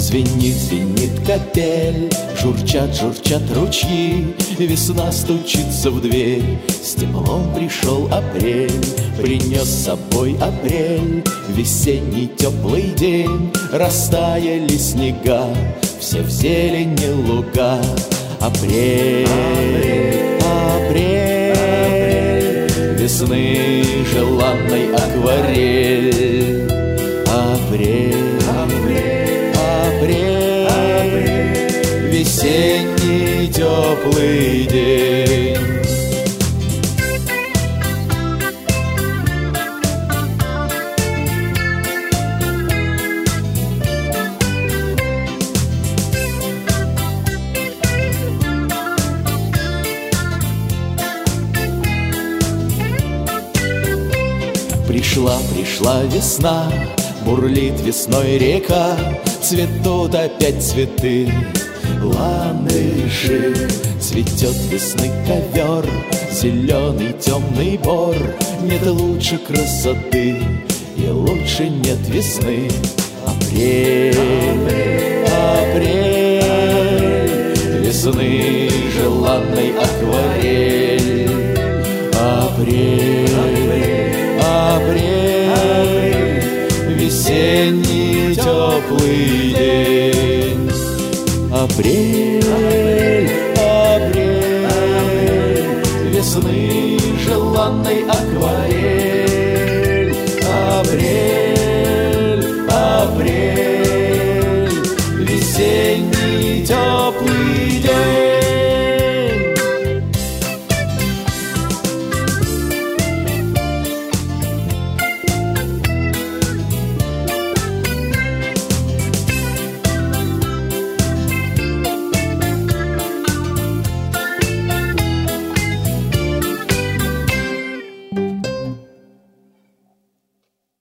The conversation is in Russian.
Звенит, звенит капель, журчат, журчат ручьи. Весна стучится в дверь, с теплом пришел апрель. Принес с собой апрель, весенний теплый день. Растаяли снега, все в зелени луга. Апрель, апрель, весны желанной акварель. Апрель, апрель, весенний теплый день. Пришла, пришла весна, бурлит весной река, цветут опять цветы, ландыши. Цветет весны ковер, зеленый темный бор. Нет лучше красоты и лучше нет весны. Апрель, апрель, весны желанной акварель. Апрель, апрель, весенний теплый день. Апрель, апрель, весны желанной